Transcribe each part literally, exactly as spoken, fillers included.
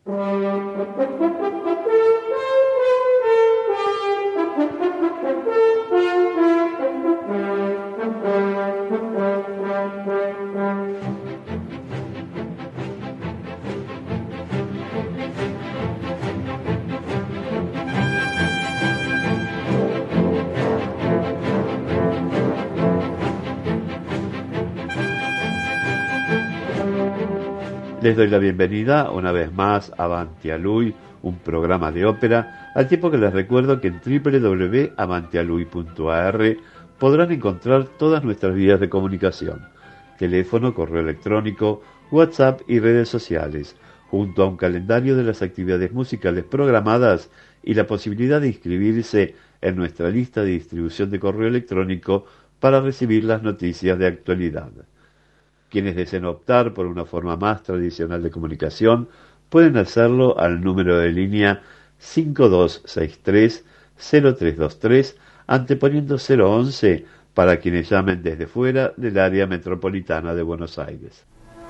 Les doy la bienvenida una vez más a Avanti a Lui, un programa de ópera, al tiempo que les recuerdo que en doble u doble u doble u punto avanti a lui punto a r podrán encontrar todas nuestras vías de comunicación: teléfono, correo electrónico, WhatsApp y redes sociales, junto a un calendario de las actividades musicales programadas y la posibilidad de inscribirse en nuestra lista de distribución de correo electrónico para recibir las noticias de actualidad. Quienes deseen optar por una forma más tradicional de comunicación pueden hacerlo al número de línea cinco dos seis tres cero tres dos tres, anteponiendo cero once para quienes llamen desde fuera del área metropolitana de Buenos Aires.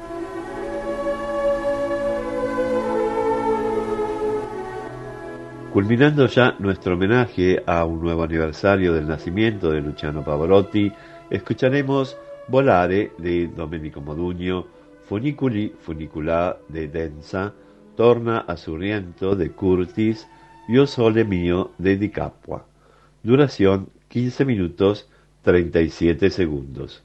Culminando ya nuestro homenaje a un nuevo aniversario del nacimiento de Luciano Pavarotti, escucharemos Volare de Domenico Modugno, Funiculi Funiculà de Denza, Torna a Sorrento de Curtis, Io Sole Mio de Di Capua. Duración quince minutos treinta y siete segundos.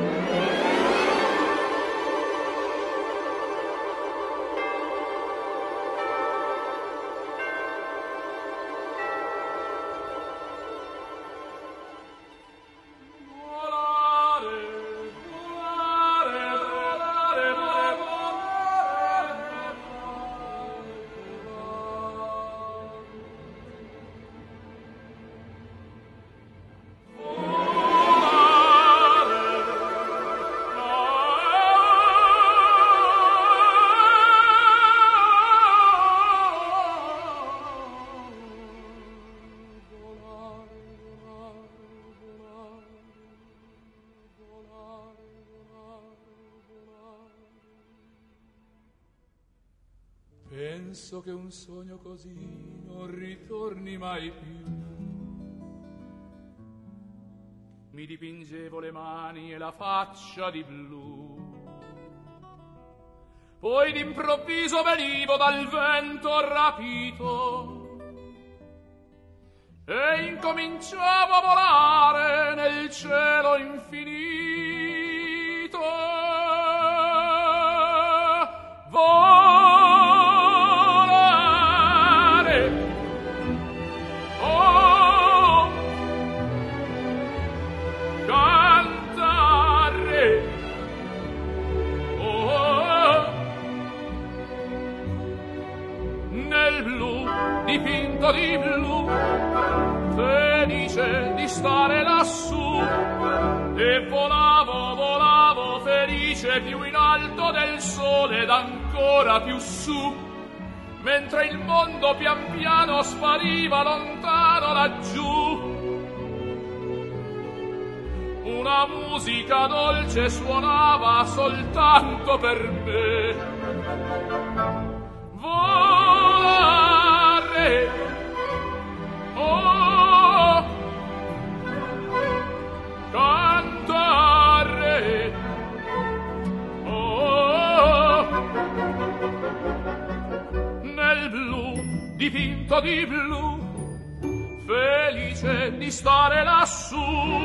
Penso che un sogno così non ritorni mai più. Mi dipingevo le mani e la faccia di blu, poi d'improvviso venivo dal vento rapito e incominciavo a volare nel cielo infinito. Vol- dipinto di blu, felice di stare lassù, e volavo, volavo felice più in alto del sole ed ancora più su, mentre il mondo pian piano spariva lontano laggiù. Una musica dolce suonava soltanto per me. Volare, oh, cantare, oh, nel blu, dipinto di blu, felice di stare lassù.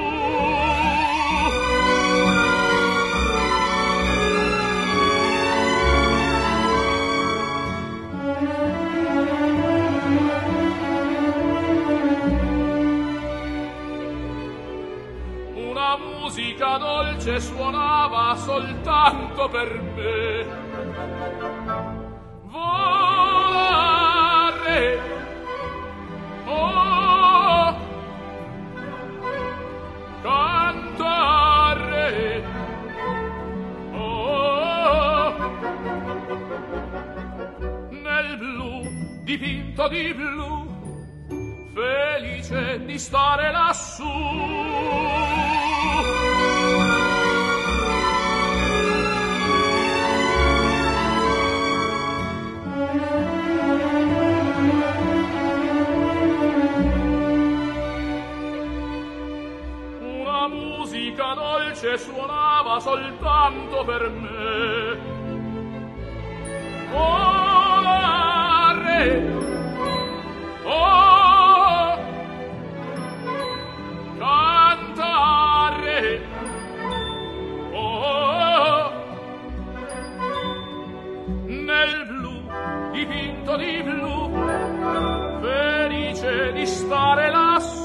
Una musica dolce suonava soltanto per me. Volare, oh, cantare, oh, nel blu, dipinto di blu, felice di stare lassù. soltanto per me. Volare, oh, cantare, oh, nel blu, dipinto di blu, felice di stare lassù.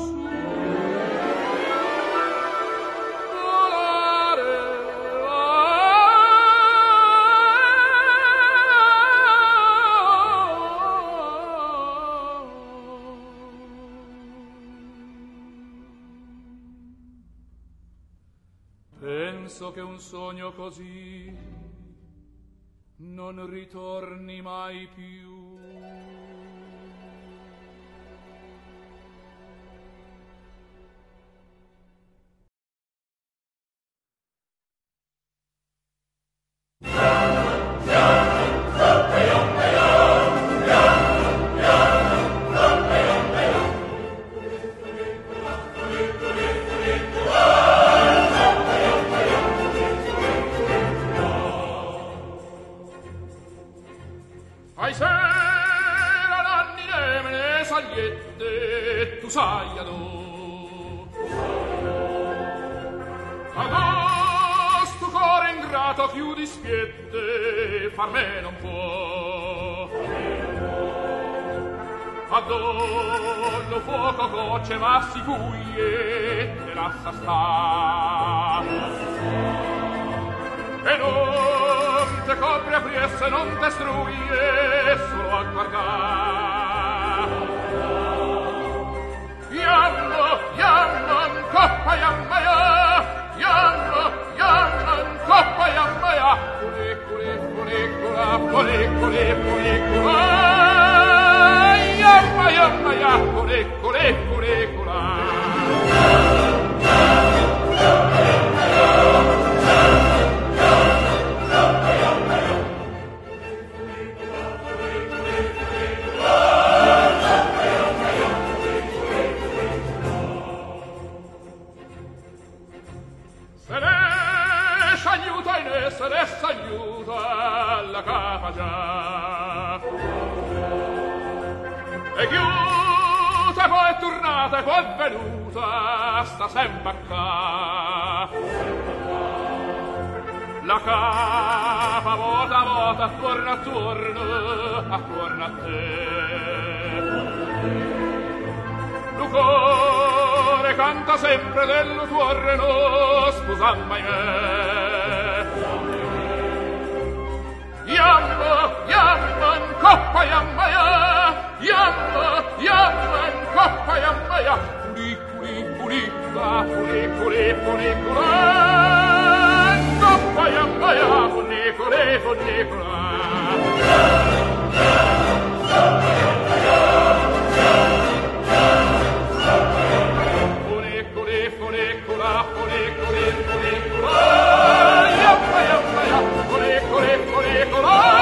Penso che un sogno così non ritorni mai più. Ai sera danni nemene sagliette, tu sai adò. Agosto cuore ingrato chiudi spiette, far me non può. Adollo fuoco gocce ma si buie, te lascia sta. E non te copri a priesse, non te struie, solo a guardar. Iammo, iammo, coppa iammaia, iammo, iammo, coppa iammaia, fuliculi, fulicula, fuliculi, fulicula, iamma, iammaia, fuliculi, fulicula. Se ne s'aiuta la capa già e chiusa poi è tornata e poi è venuta sta sempre qua la capa volta a volta attorno attorno attorno a te lo cuore canta sempre dello tuorno scusamma me. Yamma, yamma, in coppa, yamma, ya. Yamma, yamma, in coppa, yamma, ya. Fuliculi, fulicula, fuliculi, fulicula. In coppa, yamma, ya. Fuliculi, fulicula. Fuliculi, fulicula, fuliculi, fulicula. Yamma, yamma, ya. Fuliculi, fulicula.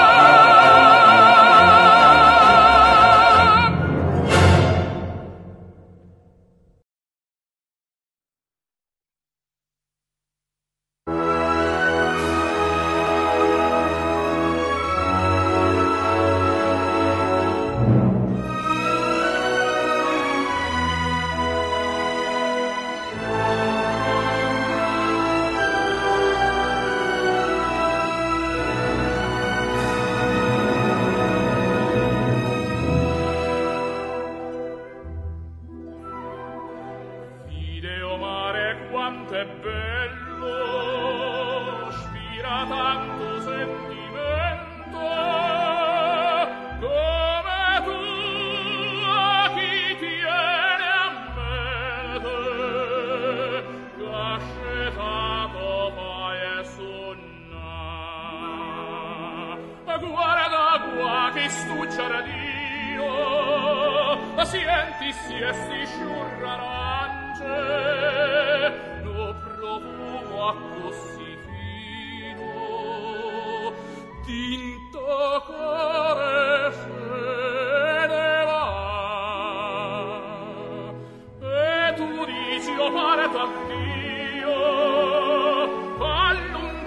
Pare t'addio, all'un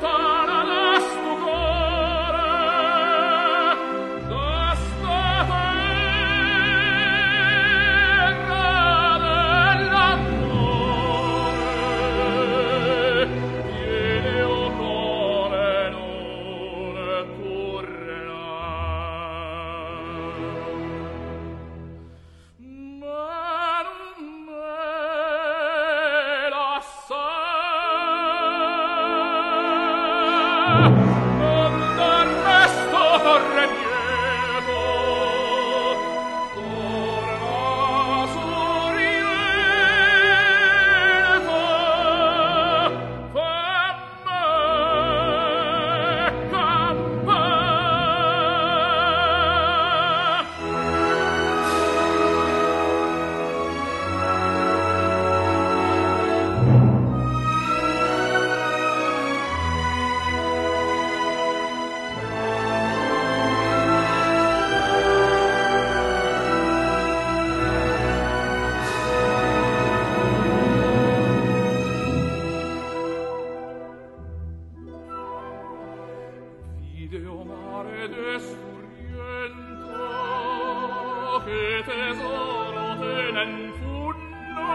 che tesoro tenen funno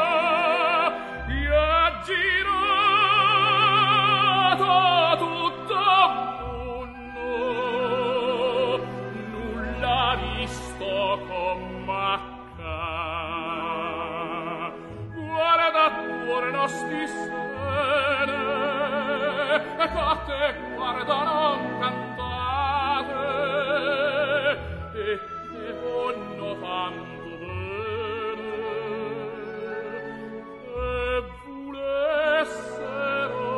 e girato tutto mondo nulla visto con macca guarda attorno sti sene e cotte guarda non cantate e che vonno tanto bene e volessero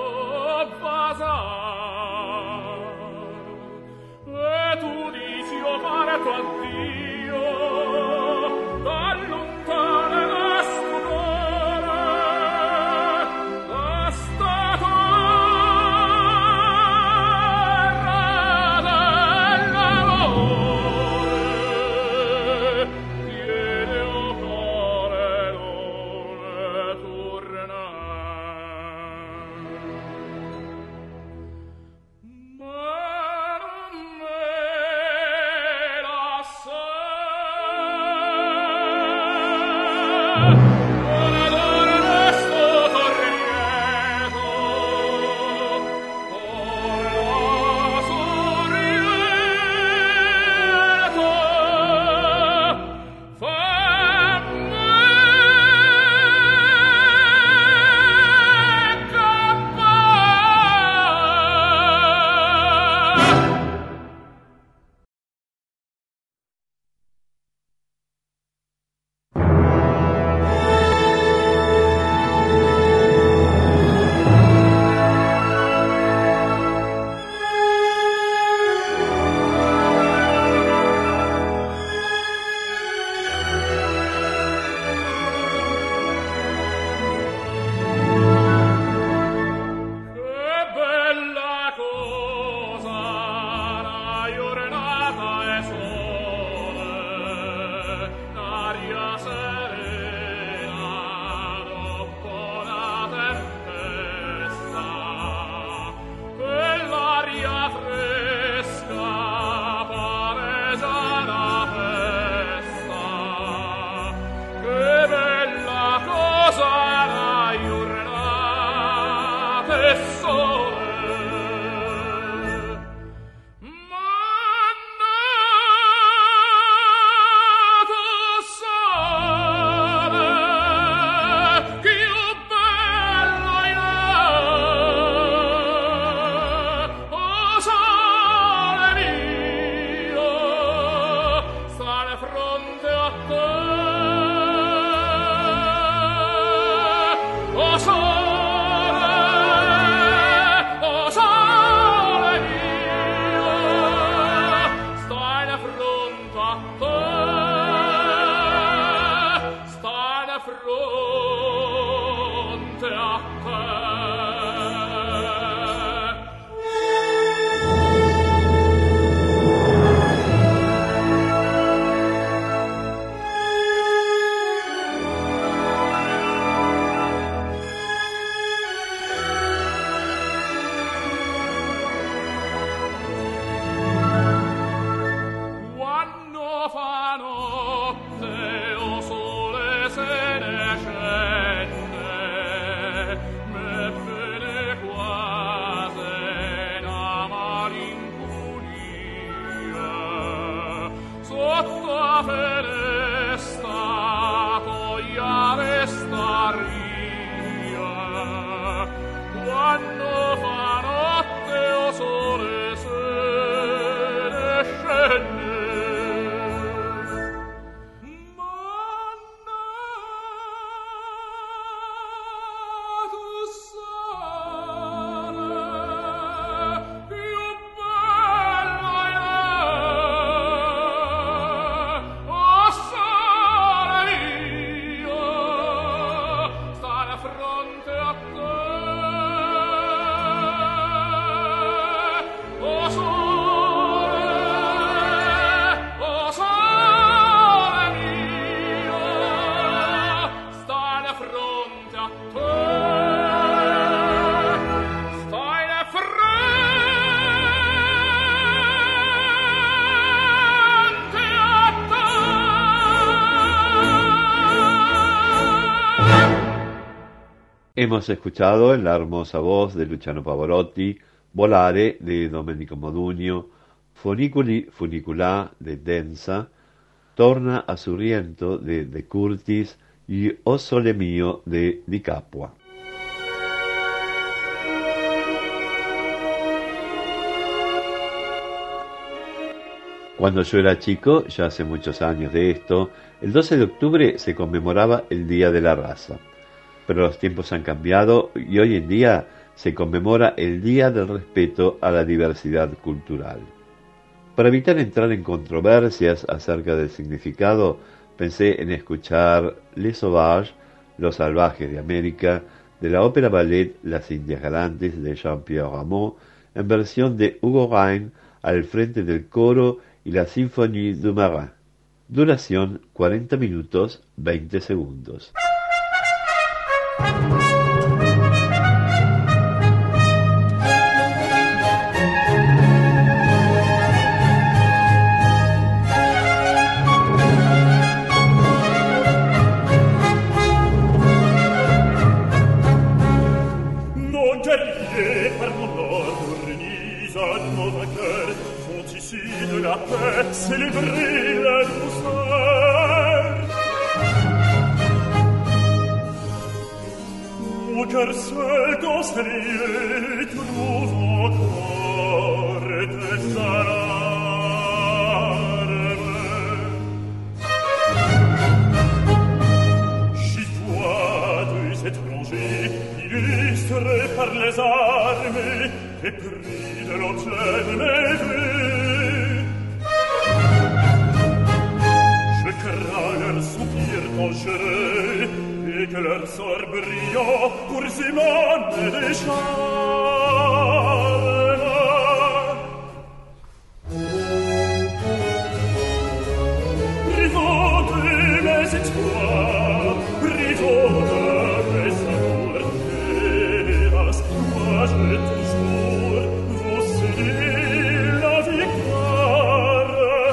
vasar e tu dici o parto a Dio da lontane la stupore la stato Hemos escuchado en la hermosa voz de Luciano Pavarotti, Volare de Domenico Modugno, Funiculi Funiculà de Densa, Torna a Sorrento de De Curtis y O Sole Mio de Di Capua. Cuando yo era chico, ya hace muchos años de esto, el doce de octubre se conmemoraba el Día de la Raza. Pero los tiempos han cambiado y hoy en día se conmemora el Día del Respeto a la Diversidad Cultural. Para evitar entrar en controversias acerca del significado, pensé en escuchar Les Sauvages, Los Salvajes de América, de la ópera ballet Las Indias Galantes de Jean-Pierre Rameau, en versión de Hugo Rhein al frente del coro y la Symphonie du Marin. Duración cuarenta minutos veinte segundos. Célébrer la douceur. Mon cœur seul dans ces lieux trouve encore des alarmes. Chez toi, deux étrangers, illustrés par les armes, épris de l'objet de mes vues, leur soupir dangereux et que leur sort brillant pour émaner des charmes. Rivaux de mes exploits, rivaux de mes amours, hélas, moi j'ai toujours vous cédé la victoire.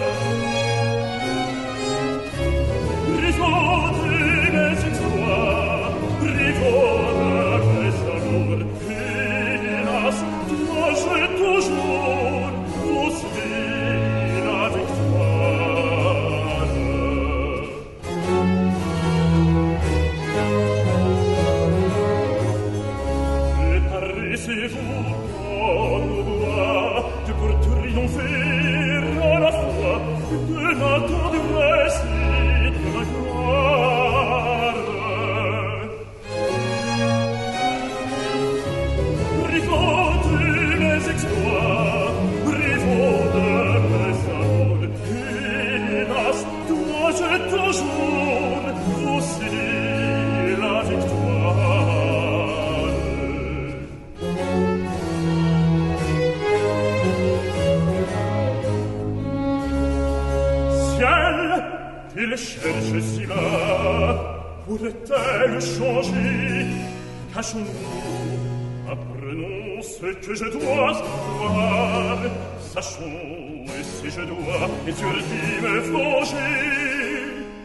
Il cherche si bas, pourrait-elle changer? Cachons-nous, apprenons ce que je dois savoir. Sachons, et si je dois, et sur qui me venger.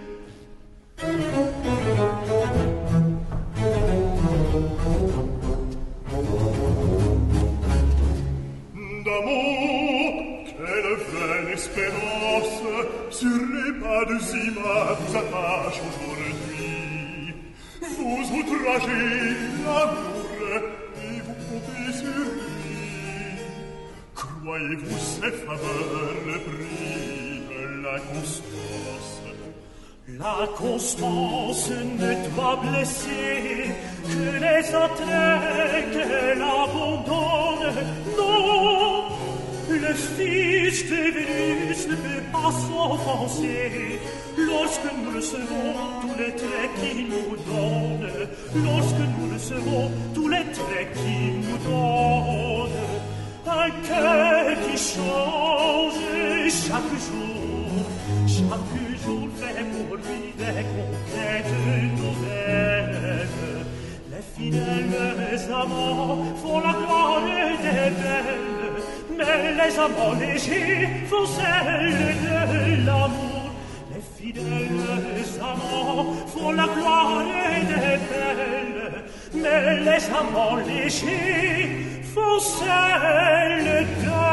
D'amour, quelle vaine espérance sur les pas de Zima vous attache aujourd'hui. Vous outragez l'amour et vous comptez sur lui. Croyez-vous ces faveurs le prix de la constance? La constance ne doit blesser que les attraits qu'elle abandonne. Non, le fils de Vénus ne peut pas s'offenser lorsque nous recevons tous les traits qu'il nous donne. Lorsque nous recevons tous les traits qu'il nous donne. Un cœur qui change chaque jour, chaque jour fait pour lui des conquêtes nouvelles. Les fidèles amants font la gloire des belles, mais les amants légers font celle de l'amour. Les fidèles amants font la gloire des belles, mais les amants légers font celle de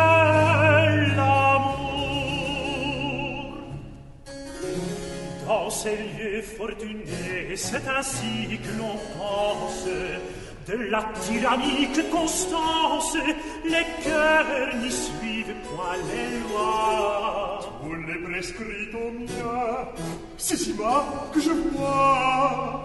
l'amour. Dans ces lieux fortunés, c'est ainsi que l'on pense de la tyrannique constance. Les cœurs n'y suivent point les lois. On les prescrit au mien, c'est si bas que je vois.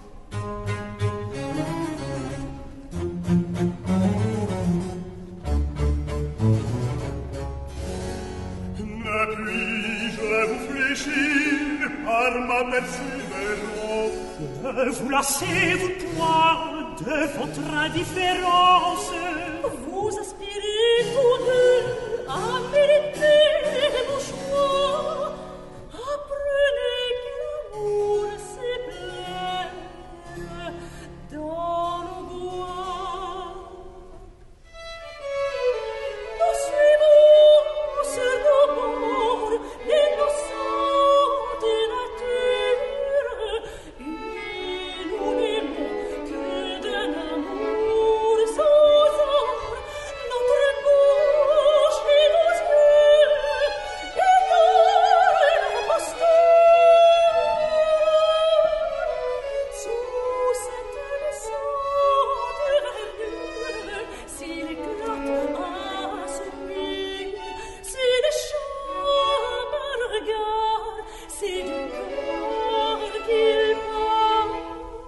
Ne puis-je vous fléchir par ma persévérance? Ne vous lassez-vous point de votre indifférence? Vous aspirez tous deux à mériter vos choix. Apprenez que l'amour s'éplaire dans nos bois. Nous suivons sur nos bords l'innocente nature et nous n'aimons que d'un amour sans ombre. Notre bouche et nos yeux ignorent l'imposture. Sous cette naissante verdure, s'il éclate un soupir, s'il échappe un regard, c'est du cœur qu'il parle.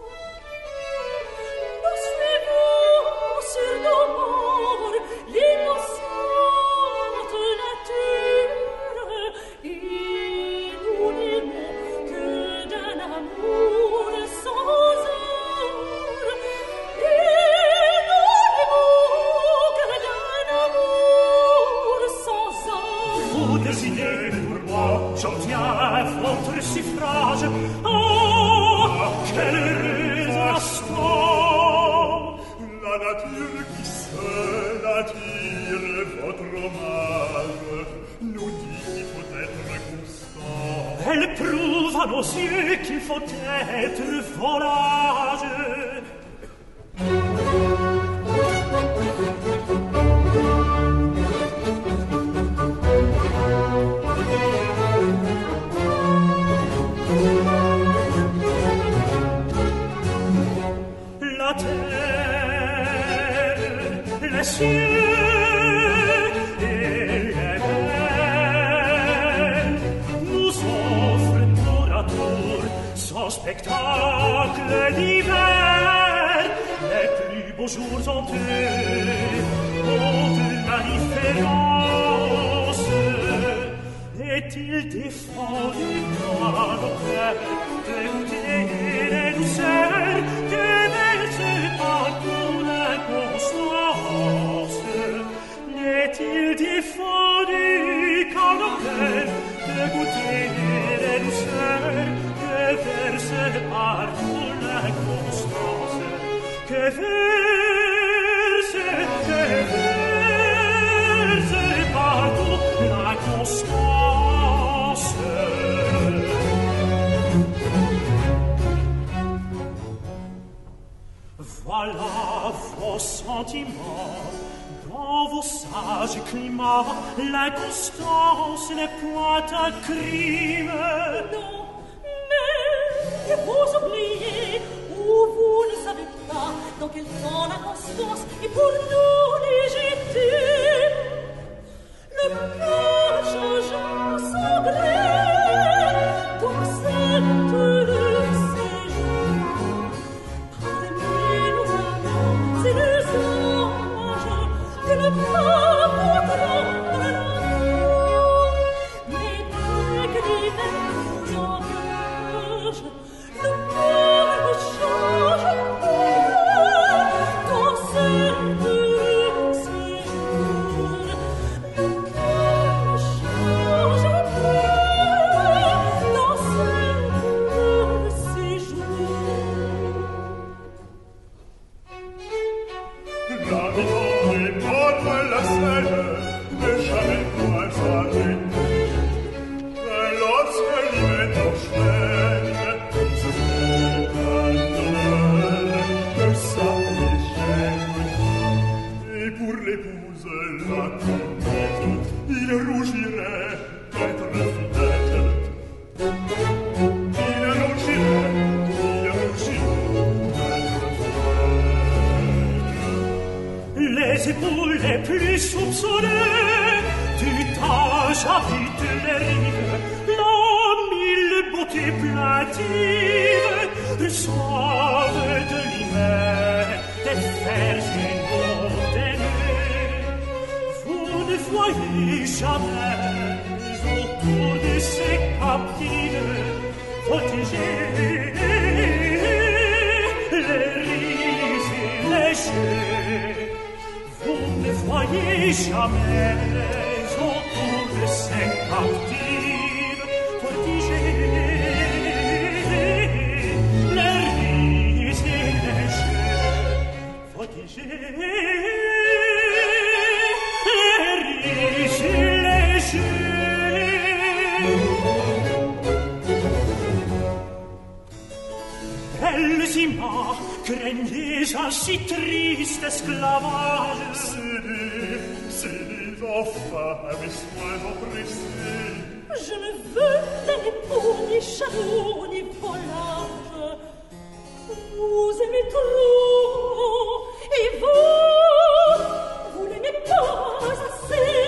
Nous suivons sur nos bords l'innocente nature et nous n'aimons que d'un amour sans ombre. Et nous n'aimons que d'un amour sans ombre. Vous décidez pour moi, j'obtiens votre suffrage. Oh, quel heureux instant! La nature qui seule attire votre hommage nous dit qu'il faut être constant. Elle prouve à nos yeux qu'il faut être volage. La terre, les cieux et les mers nous offrent tour à tour son spectacle d'hiver. Les plus beaux jours ont eux, ont la différence. Est-il défendu par nos cœurs de goûter les douceurs que verse partout l'inconstance? N'est-il défendu par nos cœurs de goûter les douceurs que verse partout l'inconstance? Que verse, que verse partout l'inconstance? Voilà vos sentiments, dans vos sages climats, l'inconstance n'est point un crime. Non, mais vous oubliez, ou vous ne savez pas dans quel temps la constance est pour nous légitime. Le cœur changeant son gré, pour cette séjour, parmi nos amants et les anges, que le pas pour prendre l'amour. Mais dès que l'hiver nous engage, le cœur nous change dans cette séjour. Le cœur captive, voltiger les rises et les jeux. Vous ne voyez jamais autour de ces captives voltiger les rises et les jeux. Voltiger les rises et les jeux. Belles images, craignez un si triste esclavage. Si dit, si dit, enfin, mais sois oppressés. Je ne veux ni pour ni chameau, ni volage. Vous aimez trop, et vous, vous n'aimez pas assez.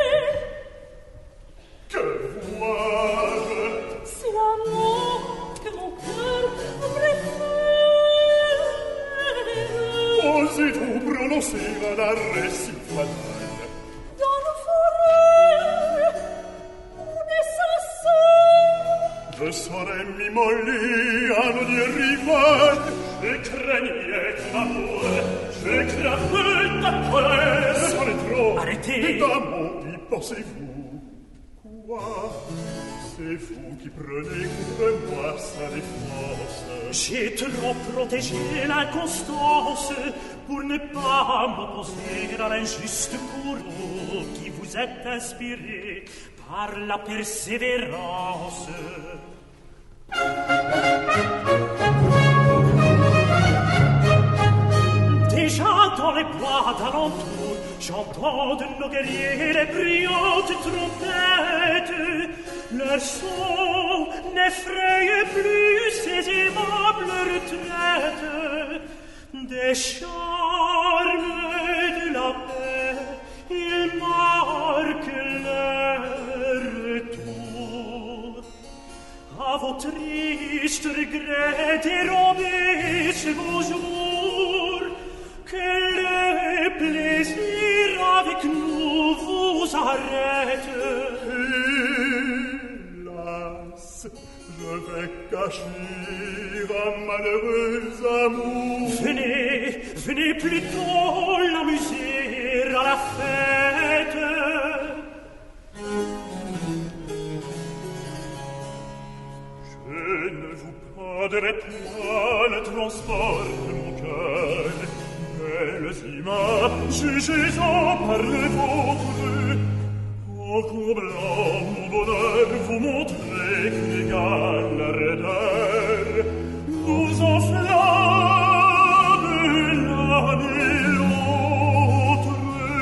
Que vois-je? C'est l'amour que mon cœur préfère. Osez-vous prononcer un arrêt si fatal? Dans nos forêts, on est censé. Je saurais m'immoler à nos dieux rivales. Je craignais ton amour, je crains ta colère. C'en est trop. Arrêtez. Évidemment, y pensez-vous? Quoi? C'est vous qui prenez contre moi sa défense. J'ai trop protégé l'inconstance pour ne pas m'opposer à l'injuste courroux qui vous est inspiré par la persévérance. Déjà dans les bois d'alentour, j'entends de nos guerriers les brillantes trompettes. Leur son n'effraie plus ces aimables retraites. Des charmes de la paix, ils marquent leur retour. À vos tristes regrets dérobez ce beau jour, que le plaisir avec nous vous arrête. Hélas, je vais cacher un malheureux amour. Venez, venez plutôt l'amuser à la fête. Je ne vous prendrai point le transport de mon cœur. Belles images, jugez-en par le vôtre. En comblant mon bonheur, vous montrez qu'égal raideur nous enflamme l'un et l'autre.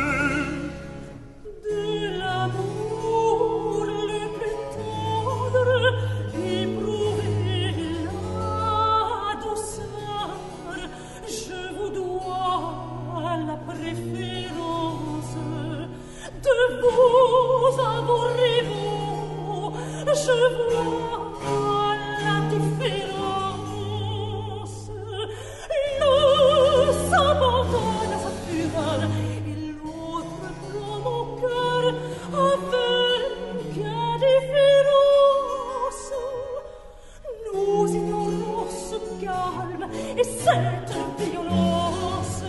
De l'amour le plus tendre, éprouvez la douceur. Je vous dois la préférence. De vous à vos rivaux, je vois la différence. L'un s'abandonne à sa fureur, et l'autre prend mon cœur avec indifférence. Nous ignorons ce calme et cette violence.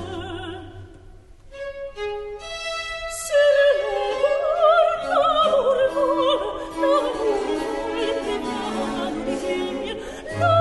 No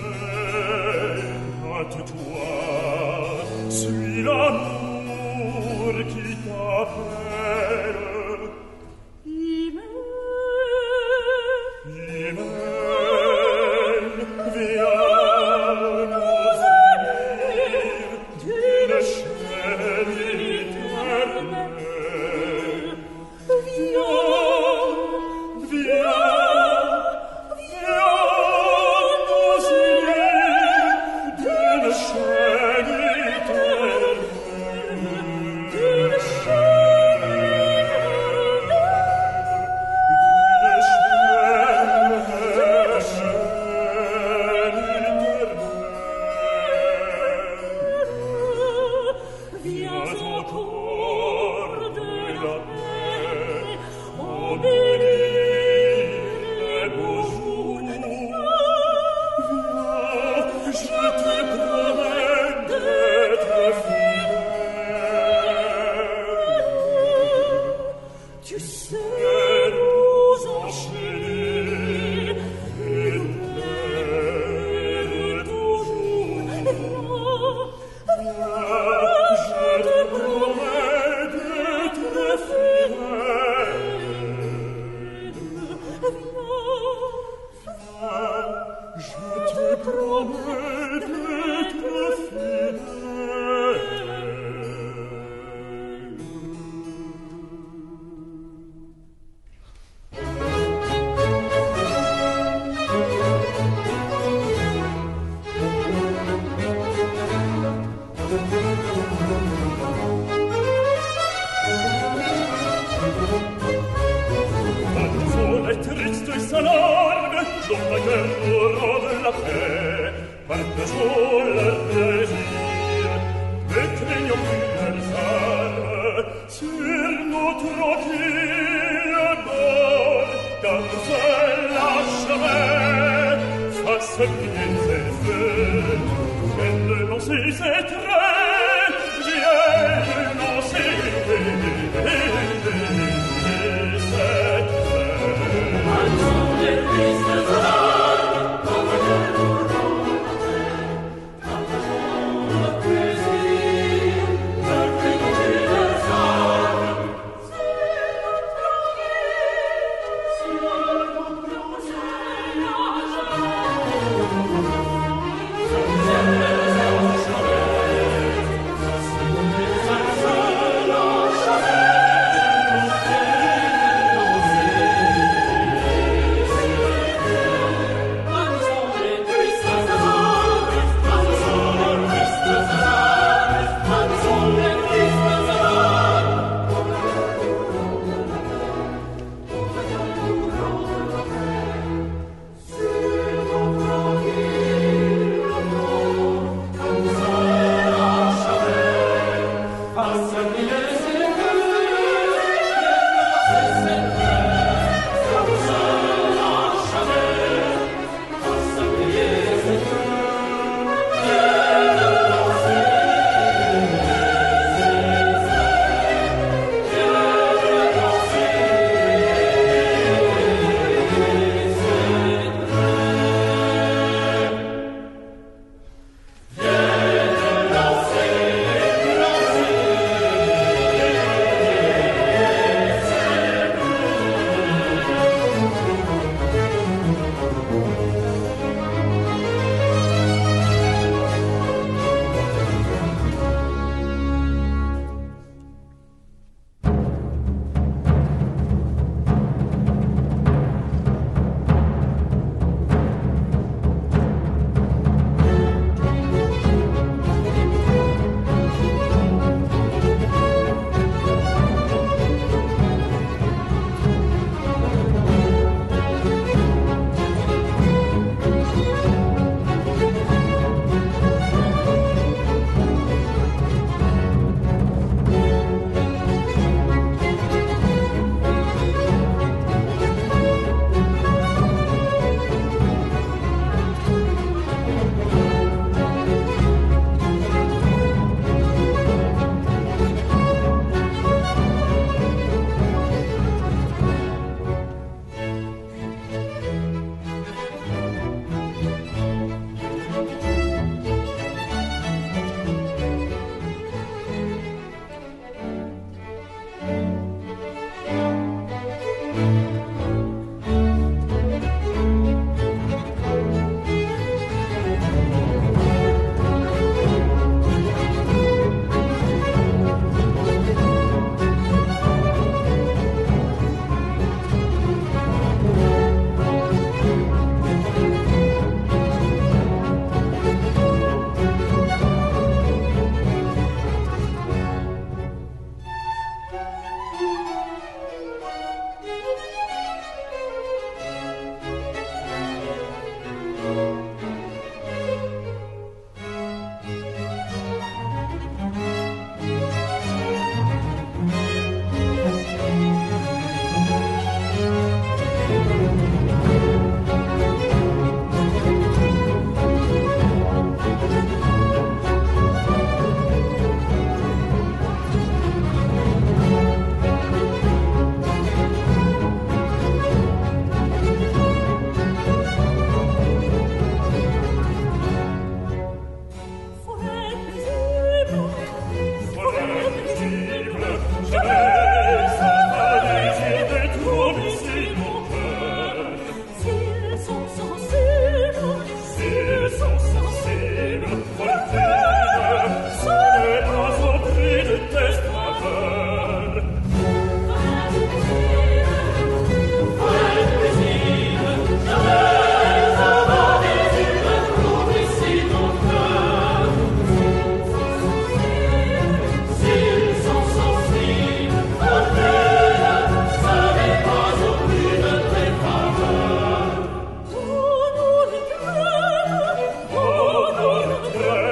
hâte-toi, suis l'amour qui t'appelle. Thank you. Tre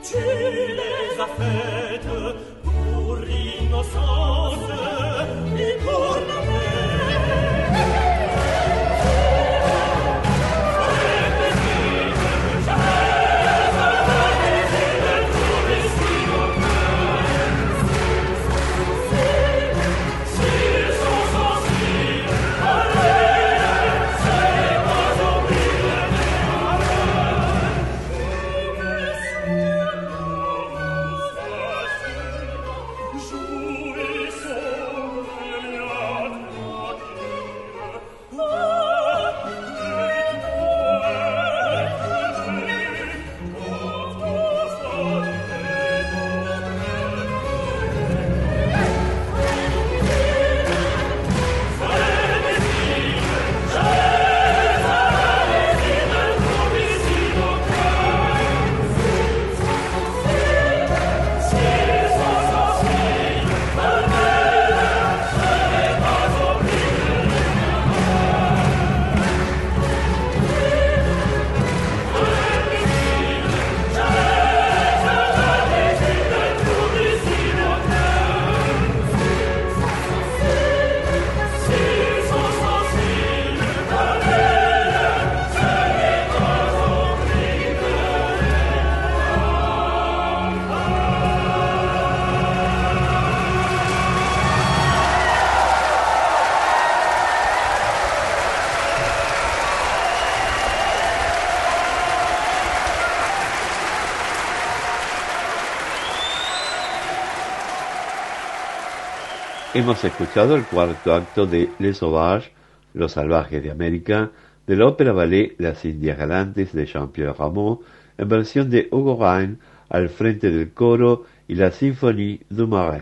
tu les as faites pour l'innocence et pour la Hemos escuchado el cuarto acto de Les Sauvages, Los Salvajes de América, de la ópera ballet Las Indias Galantes de Jean-Pierre Rameau, en versión de Hugo Rhin al frente del coro y la Symphonie du Marais.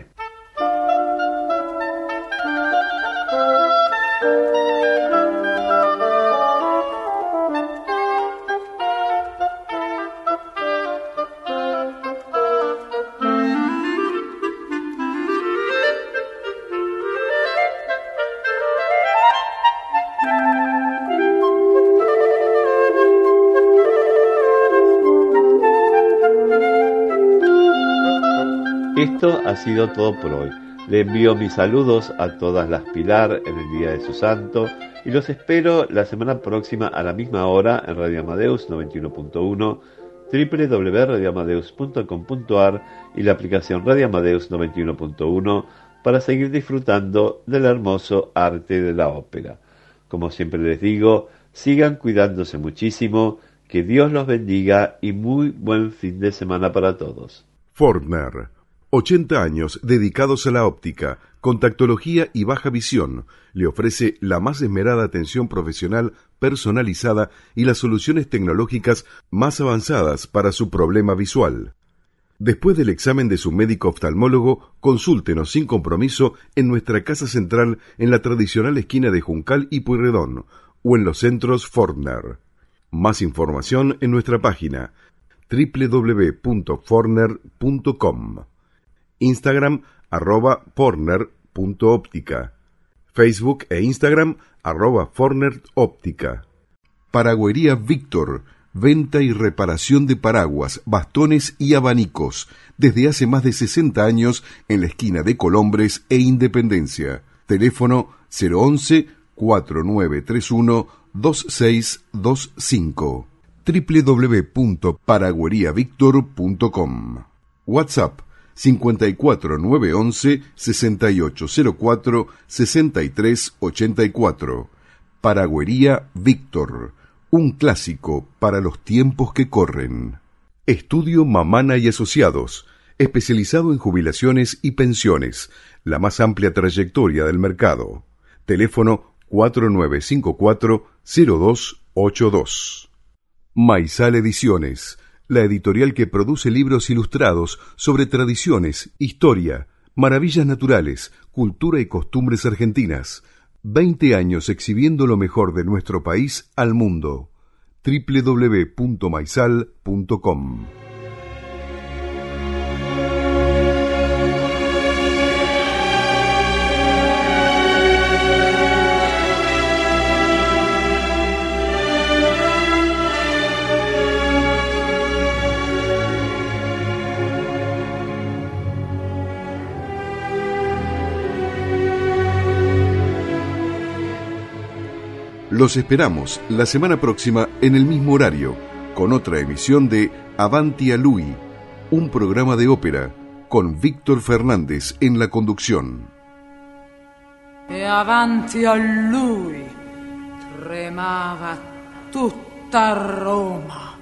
Esto ha sido todo por hoy. Le envío mis saludos a todas las Pilar en el día de su santo y los espero la semana próxima a la misma hora en Radio Amadeus noventa y uno punto uno, doble u doble u doble u punto radio amadeus punto com punto a r y la aplicación Radio Amadeus noventa y uno punto uno para seguir disfrutando del hermoso arte de la ópera. Como siempre les digo, sigan cuidándose muchísimo, que Dios los bendiga y muy buen fin de semana para todos. Fortner, ochenta años dedicados a la óptica, contactología y baja visión, le ofrece la más esmerada atención profesional personalizada y las soluciones tecnológicas más avanzadas para su problema visual. Después del examen de su médico oftalmólogo, consúltenos sin compromiso en nuestra casa central en la tradicional esquina de Juncal y Pueyrredón o en los centros Fortner. Más información en nuestra página doble u doble u doble u punto fortner punto com. Instagram arroba fortner punto óptica, Facebook e Instagram arroba fortner óptica. Paragüería Víctor, venta y reparación de paraguas, bastones y abanicos, desde hace más de sesenta años en la esquina de Colombres e Independencia. Teléfono cero once, cuatro nueve tres uno, dos seis dos cinco. doble u doble u doble u punto paragüería víctor punto com. WhatsApp cincuenta y cuatro nueve once, sesenta y ocho cero cuatro, sesenta y tres ochenta y cuatro. Paragüería Víctor, un clásico para los tiempos que corren. Estudio Mamana y Asociados, especializado en jubilaciones y pensiones, la más amplia trayectoria del mercado. Teléfono cuatro nueve cinco cuatro, cero dos ocho dos. Maizal Ediciones, la editorial que produce libros ilustrados sobre tradiciones, historia, maravillas naturales, cultura y costumbres argentinas. Veinte años exhibiendo lo mejor de nuestro país al mundo. doble u doble u doble u punto maizal punto com. Los esperamos la semana próxima en el mismo horario, con otra emisión de Avanti a Lui, un programa de ópera con Víctor Fernández en la conducción. E avanti a lui tremava tutta Roma.